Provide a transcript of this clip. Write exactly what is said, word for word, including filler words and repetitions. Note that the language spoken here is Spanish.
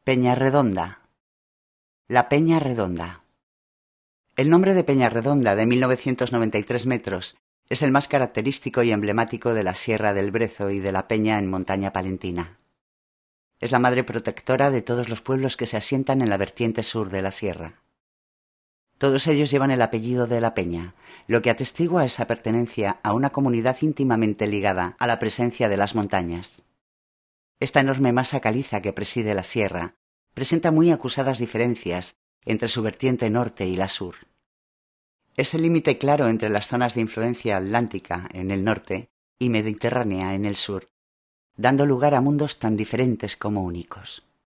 Peñarredonda. La Peña Redonda. El nombre de Peñarredonda, de mil novecientos noventa y tres metros, es el más característico y emblemático de la Sierra del Brezo y de la Peña en Montaña Palentina. Es la madre protectora de todos los pueblos que se asientan en la vertiente sur de la sierra. Todos ellos llevan el apellido de la Peña, lo que atestigua esa pertenencia a una comunidad íntimamente ligada a la presencia de las montañas. Esta enorme masa caliza que preside la sierra presenta muy acusadas diferencias entre su vertiente norte y la sur. Es el límite claro entre las zonas de influencia atlántica en el norte y mediterránea en el sur, dando lugar a mundos tan diferentes como únicos.